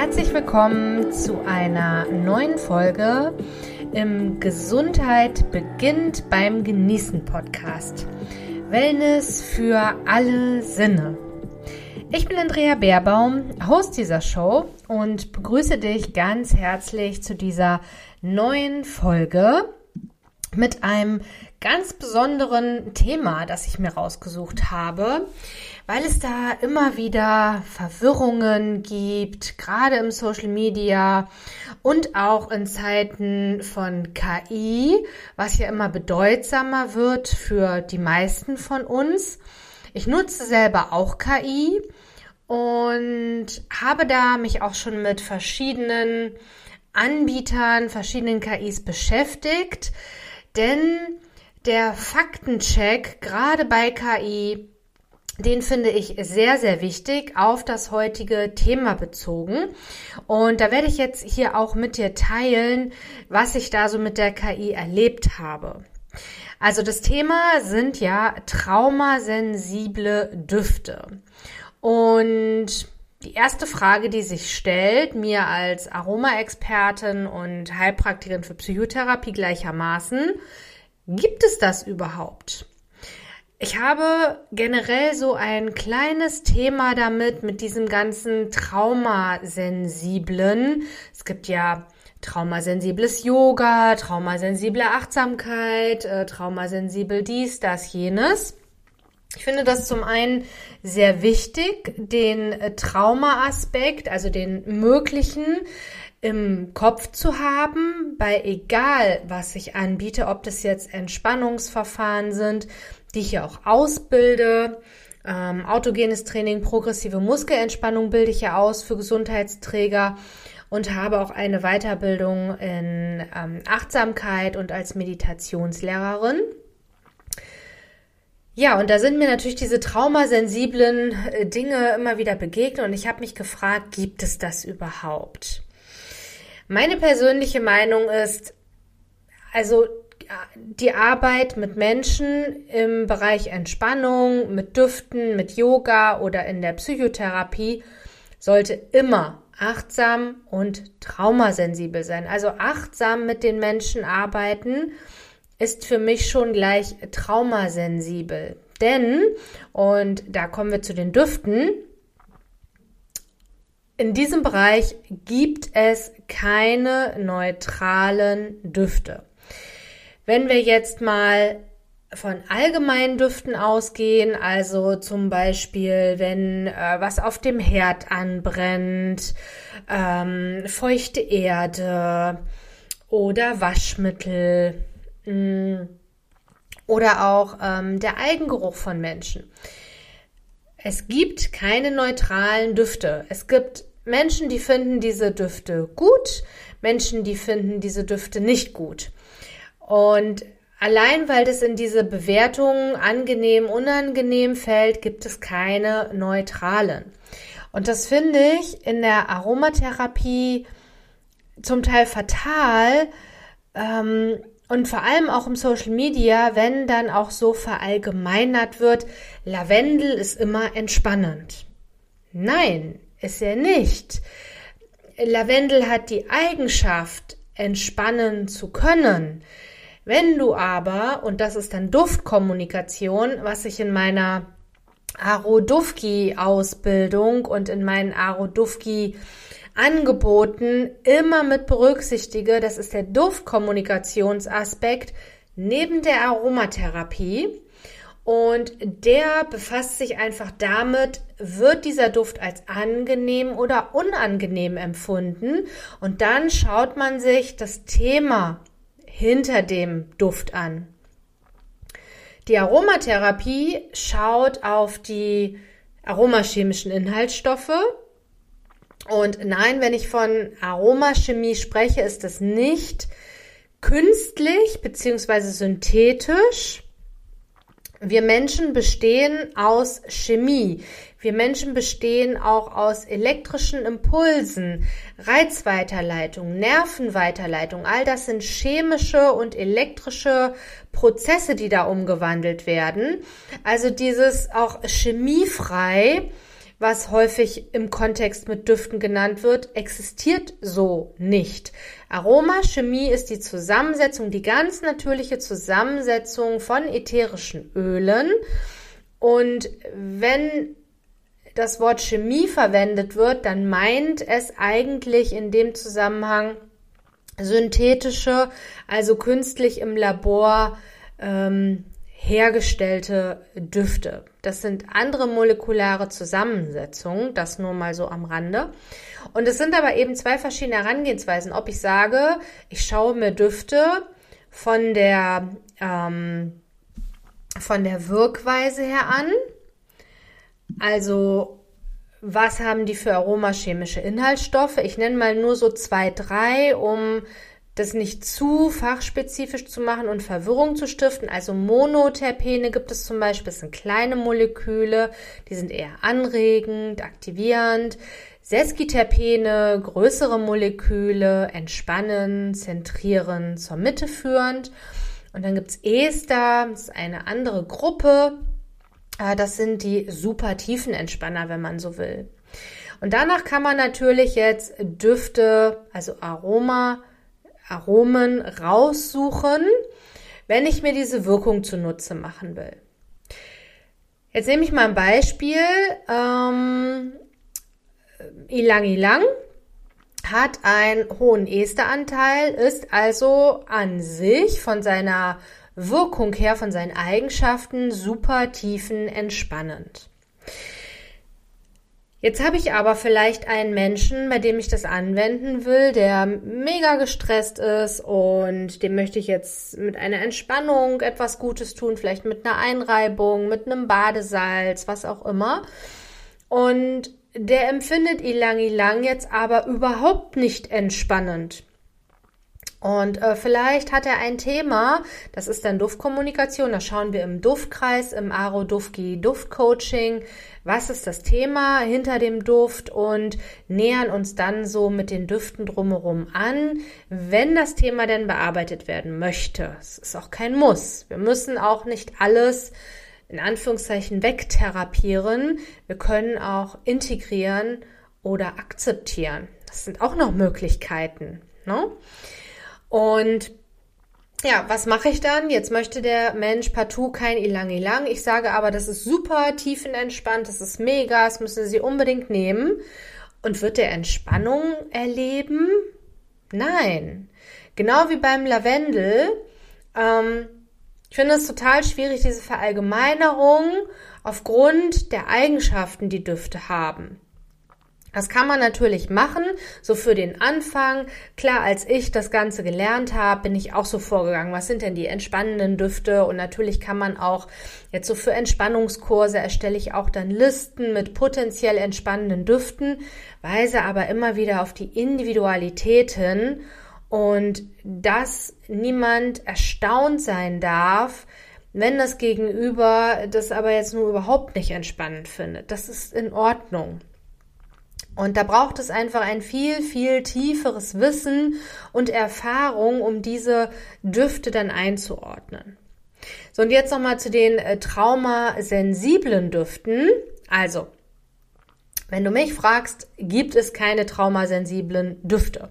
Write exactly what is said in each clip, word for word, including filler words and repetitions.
Herzlich willkommen zu einer neuen Folge im Gesundheit beginnt beim Genießen Podcast. Wellness für alle Sinne. Ich bin Andrea Beerbaum, Host dieser Show und begrüße dich ganz herzlich zu dieser neuen Folge mit einem ganz besonderen Thema, das ich mir rausgesucht habe, weil es da immer wieder Verwirrungen gibt, gerade im Social Media und auch in Zeiten von K I, was ja immer bedeutsamer wird für die meisten von uns. Ich nutze selber auch K I und habe da mich auch schon mit verschiedenen Anbietern, verschiedenen K Is beschäftigt, denn der Faktencheck, gerade bei K I, den finde ich sehr, sehr wichtig, auf das heutige Thema bezogen. Und da werde ich jetzt hier auch mit dir teilen, was ich da so mit der K I erlebt habe. Also das Thema sind ja traumasensible Düfte. Und die erste Frage, die sich stellt, mir als Aromaexpertin und Heilpraktikerin für Psychotherapie gleichermaßen, gibt es das überhaupt? Ich habe generell so ein kleines Thema damit, mit diesem ganzen Traumasensiblen. Es gibt ja traumasensibles Yoga, traumasensible Achtsamkeit, äh, traumasensibel dies, das, jenes. Ich finde das zum einen sehr wichtig, den äh, Traumaaspekt, also den möglichen, im Kopf zu haben, bei egal, was ich anbiete, ob das jetzt Entspannungsverfahren sind, die ich ja auch ausbilde, ähm, autogenes Training, progressive Muskelentspannung bilde ich ja aus für Gesundheitsträger und habe auch eine Weiterbildung in ähm, Achtsamkeit und als Meditationslehrerin. Ja, und da sind mir natürlich diese traumasensiblen äh, Dinge immer wieder begegnet und ich habe mich gefragt, gibt es das überhaupt? Meine persönliche Meinung ist, also die Arbeit mit Menschen im Bereich Entspannung, mit Düften, mit Yoga oder in der Psychotherapie sollte immer achtsam und traumasensibel sein. Also achtsam mit den Menschen arbeiten ist für mich schon gleich traumasensibel. Denn, und da kommen wir zu den Düften, in diesem Bereich gibt es keine neutralen Düfte. Wenn wir jetzt mal von allgemeinen Düften ausgehen, also zum Beispiel, wenn äh, was auf dem Herd anbrennt, ähm, feuchte Erde oder Waschmittel mh, oder auch ähm, der Eigengeruch von Menschen. Es gibt keine neutralen Düfte. Es gibt Menschen, die finden diese Düfte gut, Menschen, die finden diese Düfte nicht gut. Und allein, weil das in diese Bewertung angenehm, unangenehm fällt, gibt es keine neutralen. Und das finde ich in der Aromatherapie zum Teil fatal, ähm, und vor allem auch im Social Media, wenn dann auch so verallgemeinert wird, Lavendel ist immer entspannend. Nein, ist er nicht. Lavendel hat die Eigenschaft, entspannen zu können. Wenn du aber, und das ist dann Duftkommunikation, was ich in meiner Arodufki-Ausbildung und in meinen Arodufki-Angeboten immer mit berücksichtige, das ist der Duftkommunikationsaspekt neben der Aromatherapie. Und der befasst sich einfach damit, wird dieser Duft als angenehm oder unangenehm empfunden. Und dann schaut man sich das Thema hinter dem Duft an. Die Aromatherapie schaut auf die aromachemischen Inhaltsstoffe. Und nein, wenn ich von Aromachemie spreche, ist es nicht künstlich bzw. synthetisch. Wir Menschen bestehen aus Chemie. Wir Menschen bestehen auch aus elektrischen Impulsen, Reizweiterleitung, Nervenweiterleitung. All das sind chemische und elektrische Prozesse, die da umgewandelt werden. Also dieses auch chemiefrei was häufig im Kontext mit Düften genannt wird, existiert so nicht. Aromachemie ist die Zusammensetzung, die ganz natürliche Zusammensetzung von ätherischen Ölen. Und wenn das Wort Chemie verwendet wird, dann meint es eigentlich in dem Zusammenhang synthetische, also künstlich im Labor ähm, hergestellte Düfte. Das sind andere molekulare Zusammensetzungen, das nur mal so am Rande. Und es sind aber eben zwei verschiedene Herangehensweisen, ob ich sage, ich schaue mir Düfte von der, ähm, von der Wirkweise her an. Also, was haben die für aromachemische Inhaltsstoffe? Ich nenne mal nur so zwei, drei, um das nicht zu fachspezifisch zu machen und Verwirrung zu stiften. Also Monoterpene gibt es zum Beispiel, das sind kleine Moleküle, die sind eher anregend, aktivierend. Sesquiterpene, größere Moleküle, entspannen, zentrieren, zur Mitte führend. Und dann gibt es Ester, das ist eine andere Gruppe. Das sind die super tiefen Entspanner, wenn man so will. Und danach kann man natürlich jetzt Düfte, also Aroma, Aromen raussuchen, wenn ich mir diese Wirkung zunutze machen will. Jetzt nehme ich mal ein Beispiel. Ähm, Ylang Ylang hat einen hohen Esteranteil, ist also an sich von seiner Wirkung her, von seinen Eigenschaften super tiefenentspannend. Jetzt habe ich aber vielleicht einen Menschen, bei dem ich das anwenden will, der mega gestresst ist und dem möchte ich jetzt mit einer Entspannung etwas Gutes tun, vielleicht mit einer Einreibung, mit einem Badesalz, was auch immer. Und der empfindet Ylang Ylang jetzt aber überhaupt nicht entspannend. Und äh, vielleicht hat er ein Thema, das ist dann Duftkommunikation, da schauen wir im Duftkreis, im Aro Dufki Duftcoaching, was ist das Thema hinter dem Duft und nähern uns dann so mit den Düften drumherum an, wenn das Thema denn bearbeitet werden möchte. Es ist auch kein Muss. Wir müssen auch nicht alles in Anführungszeichen wegtherapieren. Wir können auch integrieren oder akzeptieren. Das sind auch noch Möglichkeiten, ne? Und ja, was mache ich dann? Jetzt möchte der Mensch partout kein Ylang Ylang. Ich sage aber, das ist super tiefenentspannt, das ist mega, das müssen Sie unbedingt nehmen. Und wird der Entspannung erleben? Nein. Genau wie beim Lavendel. Ähm, ich finde es total schwierig, diese Verallgemeinerung aufgrund der Eigenschaften, die Düfte haben. Das kann man natürlich machen, so für den Anfang. Klar, als ich das Ganze gelernt habe, bin ich auch so vorgegangen. Was sind denn die entspannenden Düfte? Und natürlich kann man auch jetzt so für Entspannungskurse erstelle ich auch dann Listen mit potenziell entspannenden Düften, weise aber immer wieder auf die Individualitäten und dass niemand erstaunt sein darf, wenn das Gegenüber das aber jetzt nur überhaupt nicht entspannend findet. Das ist in Ordnung. Und da braucht es einfach ein viel, viel tieferes Wissen und Erfahrung, um diese Düfte dann einzuordnen. So, und jetzt nochmal zu den äh, traumasensiblen Düften. Also, wenn du mich fragst, gibt es keine traumasensiblen Düfte.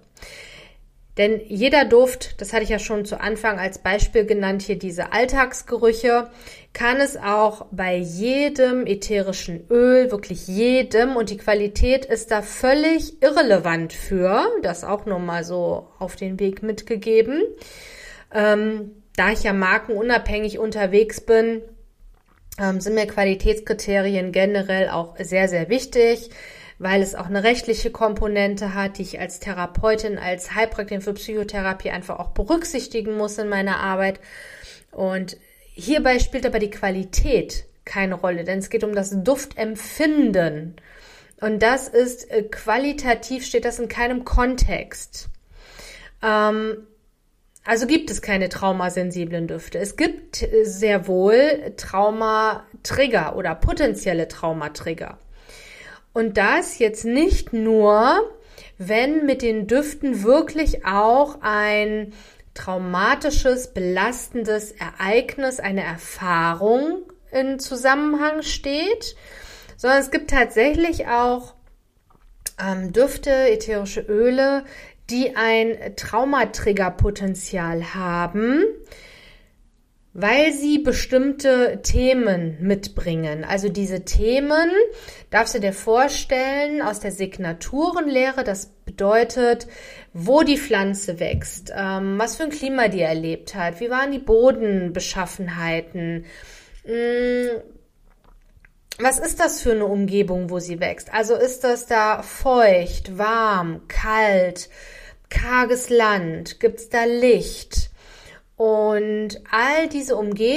Denn jeder Duft, das hatte ich ja schon zu Anfang als Beispiel genannt, hier diese Alltagsgerüche, kann es auch bei jedem ätherischen Öl, wirklich jedem, und die Qualität ist da völlig irrelevant für, das auch nur mal so auf den Weg mitgegeben. Ähm, da ich ja markenunabhängig unterwegs bin, ähm, sind mir Qualitätskriterien generell auch sehr, sehr wichtig, weil es auch eine rechtliche Komponente hat, die ich als Therapeutin, als Heilpraktikerin für Psychotherapie einfach auch berücksichtigen muss in meiner Arbeit. Und hierbei spielt aber die Qualität keine Rolle, denn es geht um das Duftempfinden. Und das ist äh, qualitativ, steht das in keinem Kontext. Ähm, also gibt es keine traumasensiblen Düfte. Es gibt äh, sehr wohl Traumatrigger oder potenzielle Traumatrigger. Und das jetzt nicht nur, wenn mit den Düften wirklich auch ein traumatisches, belastendes Ereignis, eine Erfahrung in Zusammenhang steht, sondern es gibt tatsächlich auch ähm, Düfte, ätherische Öle, die ein Traumatriggerpotenzial haben, weil sie bestimmte Themen mitbringen. Also diese Themen darfst du dir vorstellen aus der Signaturenlehre. Das bedeutet, wo die Pflanze wächst, ähm, was für ein Klima die erlebt hat, wie waren die Bodenbeschaffenheiten, mh, was ist das für eine Umgebung, wo sie wächst? Also ist das da feucht, warm, kalt, karges Land? Gibt es da Licht? Und all diese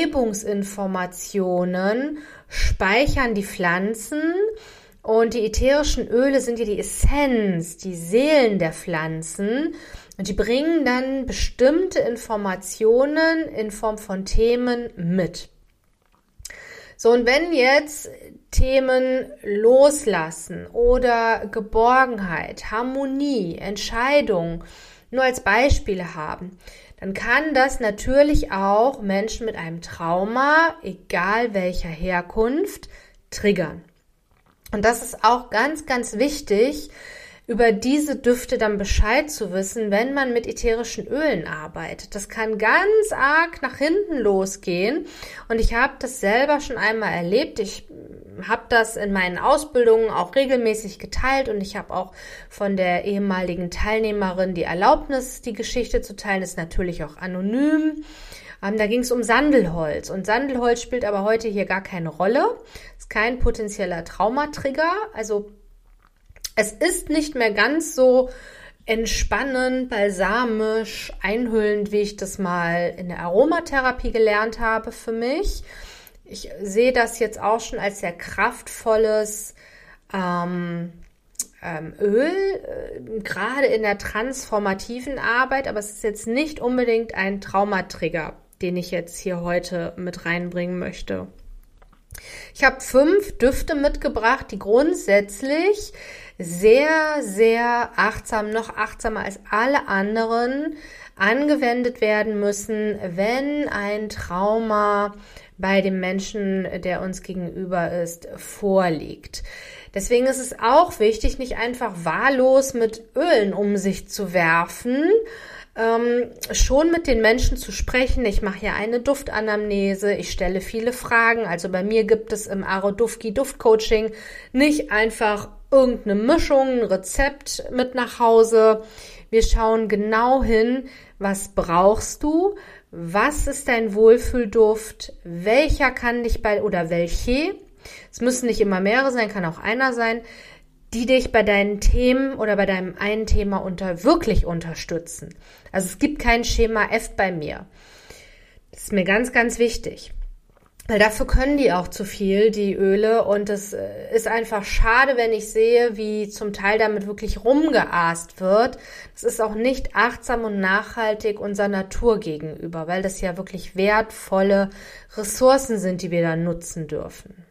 Umgebungsinformationen speichern die Pflanzen und die ätherischen Öle sind ja die Essenz, die Seelen der Pflanzen und die bringen dann bestimmte Informationen in Form von Themen mit. So, und wenn jetzt Themen loslassen oder Geborgenheit, Harmonie, Entscheidung nur als Beispiele haben, dann kann das natürlich auch Menschen mit einem Trauma, egal welcher Herkunft, triggern. Und das ist auch ganz, ganz wichtig, über diese Düfte dann Bescheid zu wissen, wenn man mit ätherischen Ölen arbeitet. Das kann ganz arg nach hinten losgehen und ich habe das selber schon einmal erlebt. Ich habe das in meinen Ausbildungen auch regelmäßig geteilt und ich habe auch von der ehemaligen Teilnehmerin die Erlaubnis, die Geschichte zu teilen. Das ist natürlich auch anonym. Ähm, da ging es um Sandelholz und Sandelholz spielt aber heute hier gar keine Rolle. Ist kein potenzieller Traumatrigger, also es ist nicht mehr ganz so entspannend, balsamisch, einhüllend, wie ich das mal in der Aromatherapie gelernt habe für mich. Ich sehe das jetzt auch schon als sehr kraftvolles ähm, ähm, Öl, äh, gerade in der transformativen Arbeit, aber es ist jetzt nicht unbedingt ein Traumatrigger, den ich jetzt hier heute mit reinbringen möchte. Ich habe fünf Düfte mitgebracht, die grundsätzlich sehr, sehr achtsam, noch achtsamer als alle anderen angewendet werden müssen, wenn ein Trauma bei dem Menschen, der uns gegenüber ist, vorliegt. Deswegen ist es auch wichtig, nicht einfach wahllos mit Ölen um sich zu werfen, ähm, schon mit den Menschen zu sprechen. Ich mache ja eine Duftanamnese, ich stelle viele Fragen. Also bei mir gibt es im Arodufki Duftcoaching nicht einfach irgendeine Mischung, ein Rezept mit nach Hause. Wir schauen genau hin, was brauchst du, was ist dein Wohlfühlduft, welcher kann dich bei, oder welche, es müssen nicht immer mehrere sein, kann auch einer sein, die dich bei deinen Themen oder bei deinem einen Thema unter wirklich unterstützen. Also es gibt kein Schema F bei mir. Das ist mir ganz, ganz wichtig. Weil dafür können die auch zu viel, die Öle. Und es ist einfach schade, wenn ich sehe, wie zum Teil damit wirklich rumgeaßt wird. Das ist auch nicht achtsam und nachhaltig unserer Natur gegenüber, weil das ja wirklich wertvolle Ressourcen sind, die wir da nutzen dürfen.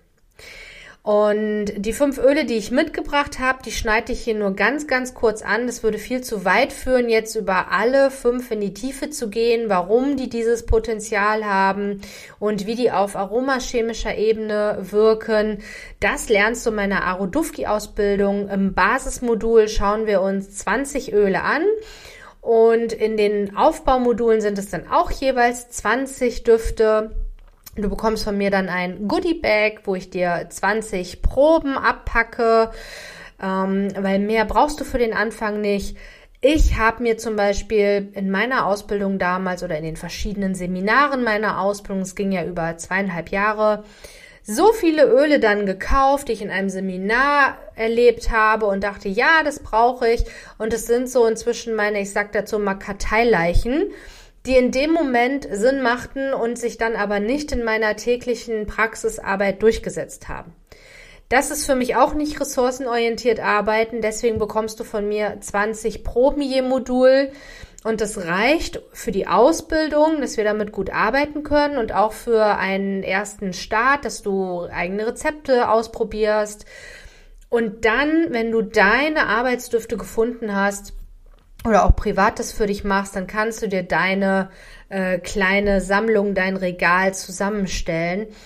Und die fünf Öle, die ich mitgebracht habe, die schneide ich hier nur ganz, ganz kurz an. Das würde viel zu weit führen, jetzt über alle fünf in die Tiefe zu gehen, warum die dieses Potenzial haben und wie die auf aromachemischer Ebene wirken. Das lernst du in meiner Arodufki-Ausbildung. Im Basismodul schauen wir uns zwanzig Öle an. Und in den Aufbaumodulen sind es dann auch jeweils zwanzig Düfte. Du bekommst von mir dann ein Goodie-Bag, wo ich dir zwanzig Proben abpacke, ähm, weil mehr brauchst du für den Anfang nicht. Ich habe mir zum Beispiel in meiner Ausbildung damals oder in den verschiedenen Seminaren meiner Ausbildung, es ging ja über zweieinhalb Jahre, so viele Öle dann gekauft, die ich in einem Seminar erlebt habe und dachte, ja, das brauche ich. Und es sind so inzwischen meine, ich sag dazu mal Karteileichen, die in dem Moment Sinn machten und sich dann aber nicht in meiner täglichen Praxisarbeit durchgesetzt haben. Das ist für mich auch nicht ressourcenorientiert arbeiten, deswegen bekommst du von mir zwanzig Proben je Modul und das reicht für die Ausbildung, dass wir damit gut arbeiten können und auch für einen ersten Start, dass du eigene Rezepte ausprobierst und dann, wenn du deine Arbeitsdüfte gefunden hast, oder auch privat das für dich machst, dann kannst du dir deine äh, kleine Sammlung, dein Regal zusammenstellen.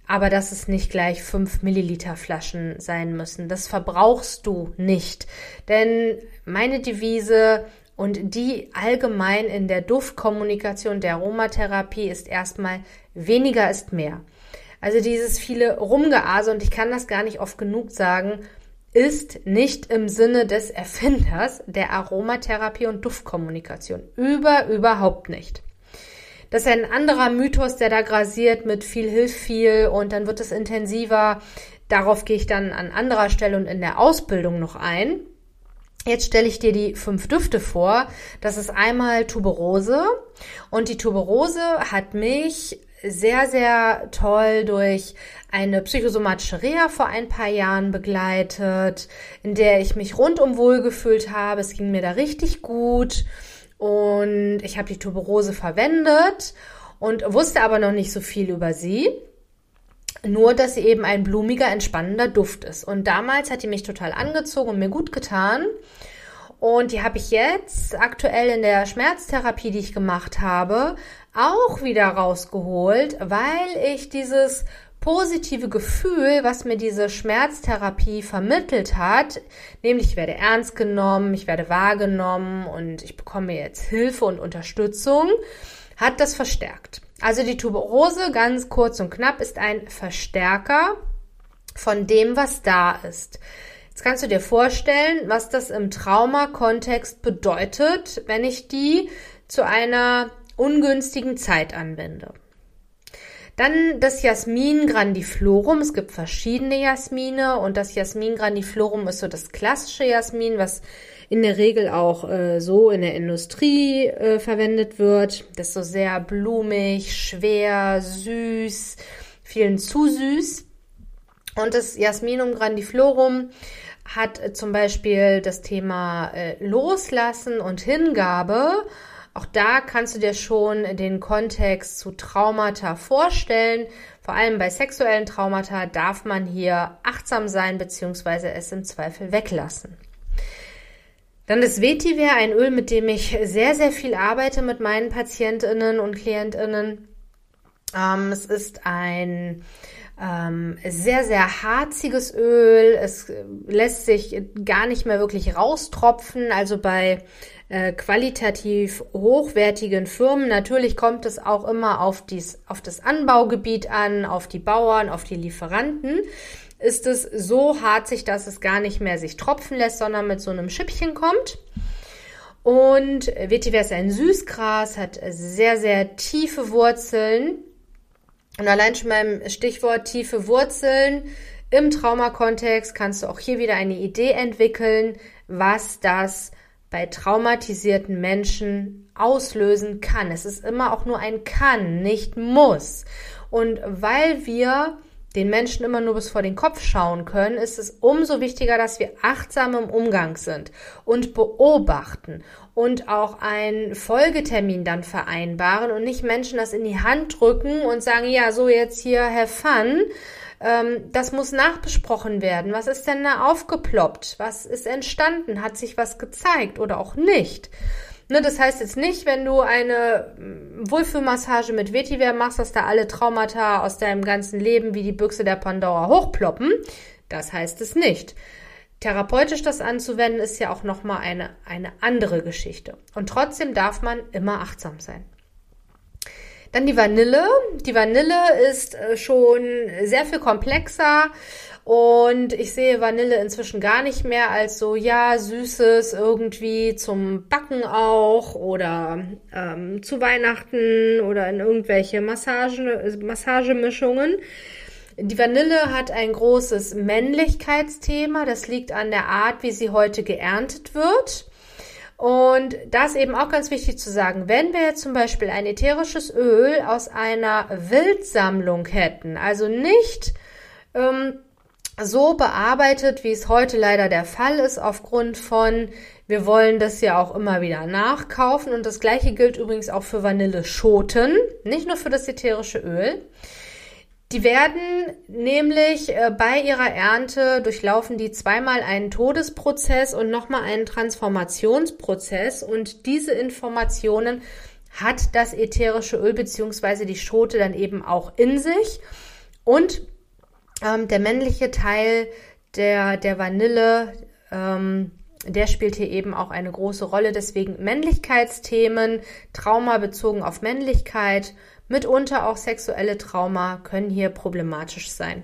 aber dass es nicht gleich fünf Milliliter Flaschen sein müssen. Das verbrauchst du nicht. Denn meine Devise und die allgemein in der Duftkommunikation, der Aromatherapie ist erstmal, weniger ist mehr. Also dieses viele Rumgease, und ich kann das gar nicht oft genug sagen, ist nicht im Sinne des Erfinders der Aromatherapie und Duftkommunikation. Über, überhaupt nicht. Das ist ein anderer Mythos, der da grasiert mit viel hilft viel und dann wird es intensiver. Darauf gehe ich dann an anderer Stelle und in der Ausbildung noch ein. Jetzt stelle ich dir die fünf Düfte vor. Das ist einmal Tuberose und die Tuberose hat mich sehr, sehr toll durch eine psychosomatische Reha vor ein paar Jahren begleitet, in der ich mich rundum wohlgefühlt habe. Es ging mir da richtig gut. Und ich habe die Tuberose verwendet und wusste aber noch nicht so viel über sie. Nur, dass sie eben ein blumiger, entspannender Duft ist. Und damals hat die mich total angezogen und mir gut getan. Und die habe ich jetzt aktuell in der Schmerztherapie, die ich gemacht habe, auch wieder rausgeholt, weil ich dieses positive Gefühl, was mir diese Schmerztherapie vermittelt hat, nämlich ich werde ernst genommen, ich werde wahrgenommen und ich bekomme jetzt Hilfe und Unterstützung, hat das verstärkt. Also die Tuberose, ganz kurz und knapp, ist ein Verstärker von dem, was da ist. Jetzt kannst du dir vorstellen, was das im Traumakontext bedeutet, wenn ich die zu einer ungünstigen Zeit anwende. Dann das Jasmin grandiflorum. Es gibt verschiedene Jasmine und das Jasmin grandiflorum ist so das klassische Jasmin, was in der Regel auch äh, so in der Industrie äh, verwendet wird. Das ist so sehr blumig, schwer, süß, vielen zu süß. Und das Jasminum grandiflorum hat äh, zum Beispiel das Thema äh, Loslassen und Hingabe. Auch da kannst du dir schon den Kontext zu Traumata vorstellen. Vor allem bei sexuellen Traumata darf man hier achtsam sein bzw. es im Zweifel weglassen. Dann das Vetiver, ein Öl, mit dem ich sehr, sehr viel arbeite mit meinen PatientInnen und KlientInnen. Ähm, es ist ein ähm, sehr, sehr harziges Öl. Es lässt sich gar nicht mehr wirklich raustropfen. Also bei äh, qualitativ hochwertigen Firmen, natürlich kommt es auch immer auf, dies, auf das Anbaugebiet an, auf die Bauern, auf die Lieferanten. Ist es so harzig, dass es gar nicht mehr sich tropfen lässt, sondern mit so einem Schippchen kommt. Und Vetiver ist ein Süßgras, hat sehr, sehr tiefe Wurzeln. Und allein schon beim Stichwort tiefe Wurzeln im Traumakontext kannst du auch hier wieder eine Idee entwickeln, was das bei traumatisierten Menschen auslösen kann. Es ist immer auch nur ein kann, nicht muss. Und weil wir den Menschen immer nur bis vor den Kopf schauen können, ist es umso wichtiger, dass wir achtsam im Umgang sind und beobachten und auch einen Folgetermin dann vereinbaren und nicht Menschen das in die Hand drücken und sagen, ja, so jetzt hier, have fun. Ähm, das muss nachbesprochen werden. Was ist denn da aufgeploppt? Was ist entstanden? Hat sich was gezeigt oder auch nicht? Ne, das heißt jetzt nicht, wenn du eine Wohlfühlmassage mit Vetiver machst, dass da alle Traumata aus deinem ganzen Leben wie die Büchse der Pandora hochploppen. Das heißt es nicht. Therapeutisch das anzuwenden, ist ja auch nochmal eine, eine andere Geschichte. Und trotzdem darf man immer achtsam sein. Dann die Vanille. Die Vanille ist schon sehr viel komplexer. Und ich sehe Vanille inzwischen gar nicht mehr als so, ja, Süßes irgendwie zum Backen auch oder ähm, zu Weihnachten oder in irgendwelche Massage, Massagemischungen. Die Vanille hat ein großes Männlichkeitsthema. Das liegt an der Art, wie sie heute geerntet wird. Und da ist eben auch ganz wichtig zu sagen, wenn wir jetzt zum Beispiel ein ätherisches Öl aus einer Wildsammlung hätten, also nicht ähm, so bearbeitet, wie es heute leider der Fall ist, aufgrund von, wir wollen das ja auch immer wieder nachkaufen. Und das Gleiche gilt übrigens auch für Vanilleschoten, nicht nur für das ätherische Öl. Die werden nämlich äh, bei ihrer Ernte durchlaufen die zweimal einen Todesprozess und nochmal einen Transformationsprozess. Und diese Informationen hat das ätherische Öl bzw. die Schote dann eben auch in sich. Und ähm, der männliche Teil der, der Vanille, ähm, der spielt hier eben auch eine große Rolle. Deswegen Männlichkeitsthemen, Trauma bezogen auf Männlichkeit, mitunter auch sexuelle Trauma können hier problematisch sein.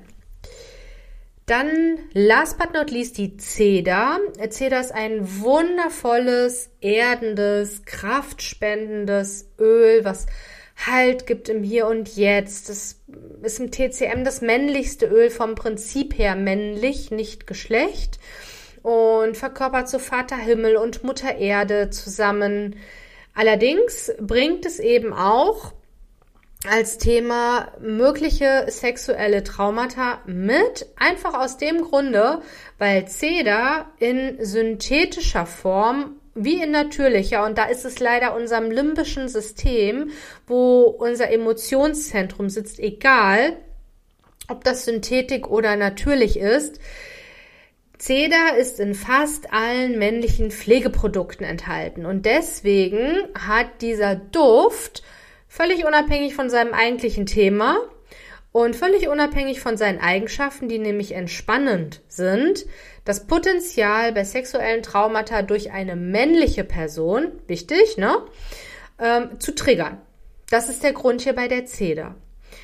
Dann, last but not least, die Zeder. Zeder ist ein wundervolles, erdendes, kraftspendendes Öl, was Halt gibt im Hier und Jetzt. Das ist im T C M das männlichste Öl, vom Prinzip her männlich, nicht Geschlecht. Und verkörpert so Vater Himmel und Mutter Erde zusammen. Allerdings bringt es eben auch als Thema mögliche sexuelle Traumata mit, einfach aus dem Grunde, weil Zeder in synthetischer Form wie in natürlicher, und da ist es leider unserem limbischen System, wo unser Emotionszentrum sitzt, egal, ob das Synthetik oder natürlich ist. Zeder ist in fast allen männlichen Pflegeprodukten enthalten und deswegen hat dieser Duft, völlig unabhängig von seinem eigentlichen Thema und völlig unabhängig von seinen Eigenschaften, die nämlich entspannend sind, das Potenzial bei sexuellen Traumata durch eine männliche Person, wichtig, ne, ähm, zu triggern. Das ist der Grund hier bei der Zeder.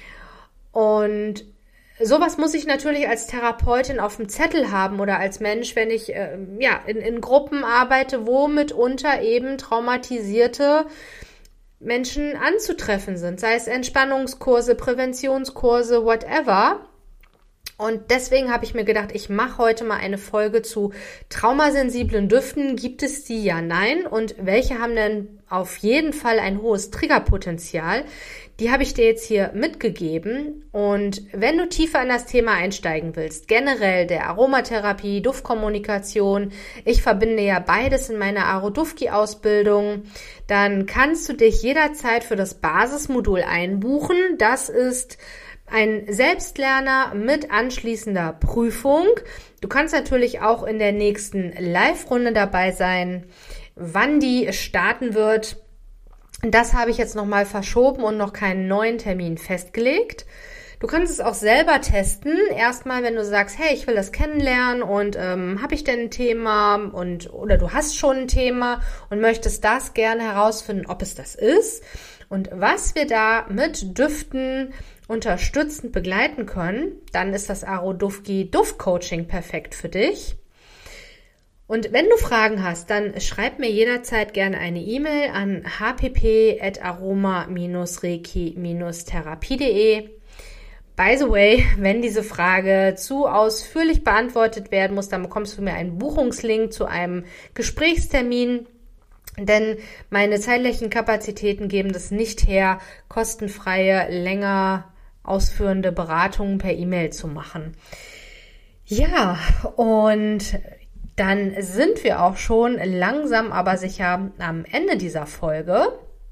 Und sowas muss ich natürlich als Therapeutin auf dem Zettel haben oder als Mensch, wenn ich äh, ja in, in Gruppen arbeite, wo mitunter eben traumatisierte Menschen anzutreffen sind, sei es Entspannungskurse, Präventionskurse, whatever. Und deswegen habe ich mir gedacht, ich mache heute mal eine Folge zu traumasensiblen Düften. Gibt es die? Ja, nein. Und welche haben denn auf jeden Fall ein hohes Triggerpotenzial? Die habe ich dir jetzt hier mitgegeben. Und wenn du tiefer in das Thema einsteigen willst, generell der Aromatherapie, Duftkommunikation, ich verbinde ja beides in meiner Arodufki-Ausbildung, dann kannst du dich jederzeit für das Basismodul einbuchen. Das ist ein Selbstlerner mit anschließender Prüfung. Du kannst natürlich auch in der nächsten Live-Runde dabei sein. Wann die starten wird, das habe ich jetzt nochmal verschoben und noch keinen neuen Termin festgelegt. Du kannst es auch selber testen. Erstmal, wenn du sagst, hey, ich will das kennenlernen und ähm, habe ich denn ein Thema und oder du hast schon ein Thema und möchtest das gerne herausfinden, ob es das ist. Und was wir da mit Düften unterstützend begleiten können, dann ist das Arodufki Duftcoaching perfekt für dich. Und wenn du Fragen hast, dann schreib mir jederzeit gerne eine E-Mail an h p p at aroma reiki therapie punkt de. By the way, wenn diese Frage zu ausführlich beantwortet werden muss, dann bekommst du mir einen Buchungslink zu einem Gesprächstermin. Denn meine zeitlichen Kapazitäten geben das nicht her, kostenfreie, länger ausführende Beratungen per E-Mail zu machen. Ja, und dann sind wir auch schon langsam, aber sicher am Ende dieser Folge.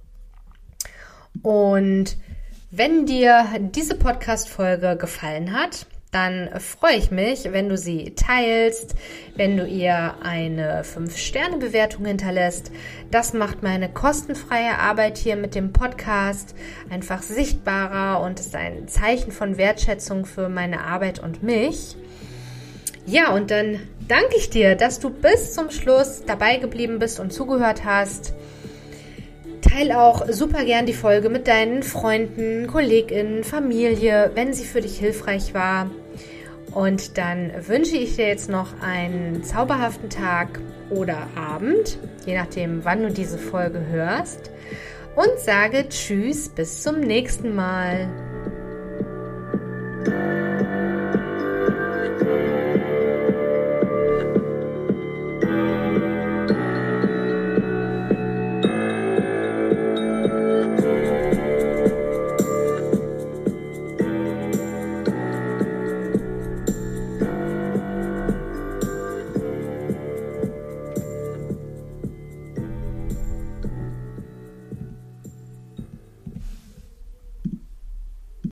Und wenn dir diese Podcast-Folge gefallen hat, dann freue ich mich, wenn du sie teilst, wenn du ihr eine fünf Sterne Bewertung hinterlässt. Das macht meine kostenfreie Arbeit hier mit dem Podcast einfach sichtbarer und ist ein Zeichen von Wertschätzung für meine Arbeit und mich. Ja, und dann danke ich dir, dass du bis zum Schluss dabei geblieben bist und zugehört hast. Teil auch super gern die Folge mit deinen Freunden, KollegInnen, Familie, wenn sie für dich hilfreich war. Und dann wünsche ich dir jetzt noch einen zauberhaften Tag oder Abend, je nachdem, wann du diese Folge hörst. Und sage Tschüss, bis zum nächsten Mal.